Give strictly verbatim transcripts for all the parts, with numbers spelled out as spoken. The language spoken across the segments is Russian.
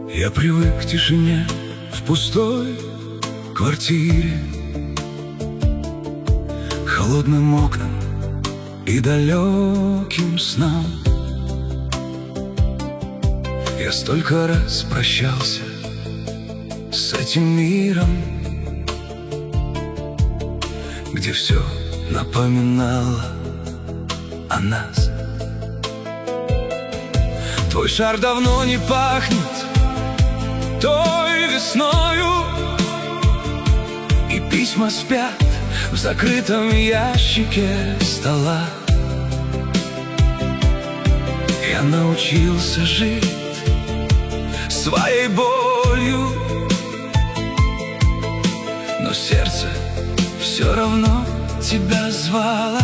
Я привык к тишине в пустой квартире, холодным окнам и далеким снам. Я столько раз прощался с этим миром, где все напоминало о нас. Твой шар давно не пахнет той весною, и письма спят в закрытом ящике стола. Я научился жить своей болью, но сердце все равно тебя звало.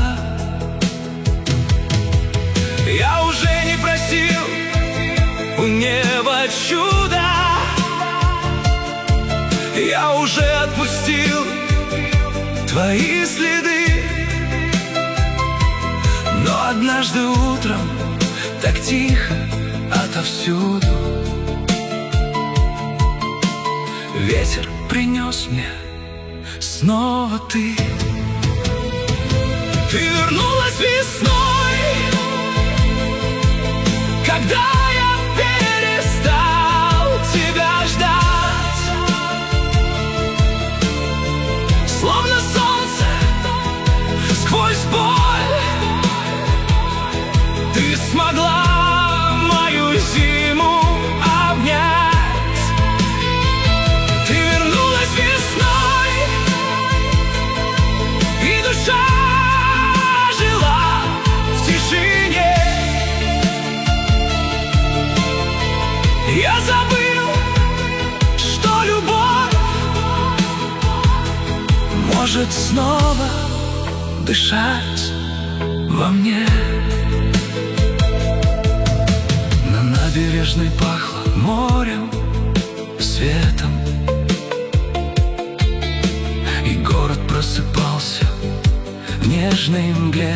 Я уже не просил у неба чуда, я уже отпустил твои следы. Но однажды утром так тихо отовсюду ветер принес мне снова ты. Ты вернулась весной, когда я перестал тебя ждать. Словно солнце сквозь боль ты смогла мою зиму обнять. Ты вернулась весной, и душа жила в тишине. Я забыл, что любовь может снова дышать во мне. На набережной пахло морем, светом, и город просыпался в нежной мгле.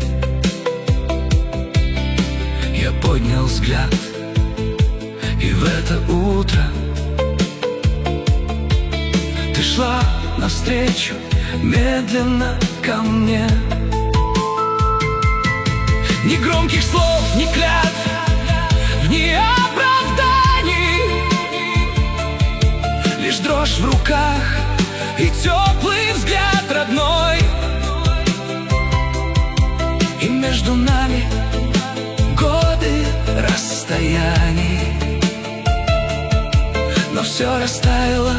Я поднял взгляд, и в это утро ты шла навстречу медленно ко мне. Ни громких слов, ни клятв, ни оправданий, лишь дрожь в руках и теплый взгляд родной. И между нами годы расстояний, но все растаяло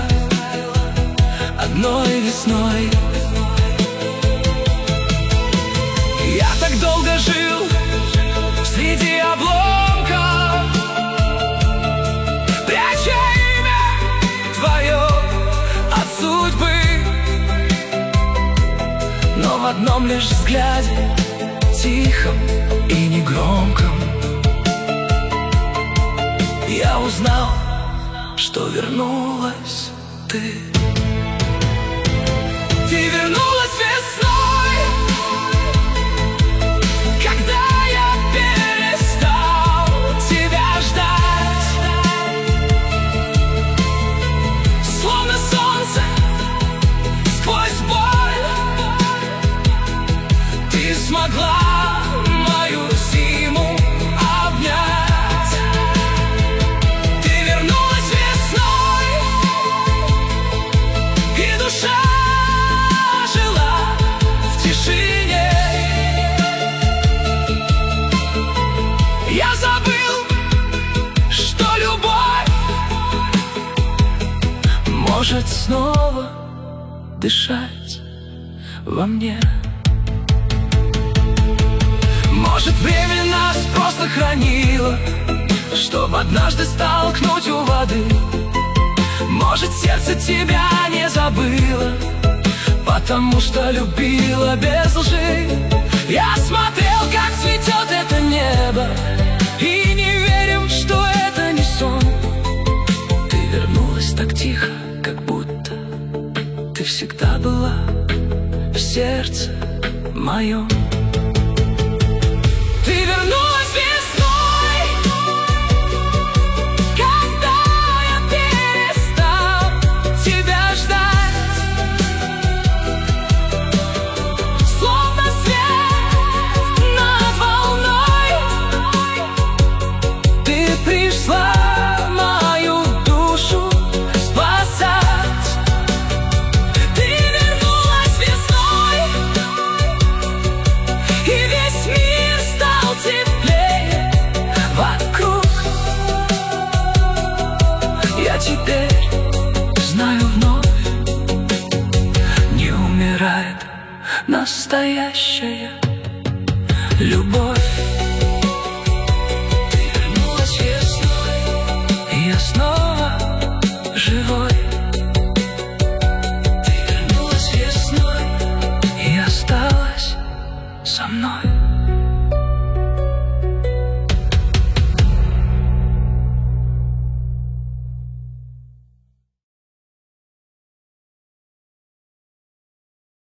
одной весной. Я так долго жил среди обломков, пряча имя твое от судьбы, но в одном лишь взгляде, тихом и негромком, я узнал, что вернулась ты. Ты вернулась весной, когда я перестал тебя ждать. Словно солнце сквозь боль ты смогла мою зиму обнять. Ты вернулась весной, и душа жила в тишине. Я забыл, что любовь может снова дышать во мне. Может, время нас просто хранило, чтоб однажды столкнуть у воды. Может, сердце тебя не забыло, потому что любила без лжи. Я смотрел, как цветет это небо, и не верил, что это не сон. Ты вернулась так тихо, как будто ты всегда была в сердце моем. Ты вернулась весной, когда пришла мою душу спасать. Ты вернулась весной, и весь мир стал теплее вокруг. Я теперь знаю вновь, не умирает настоящая любовь.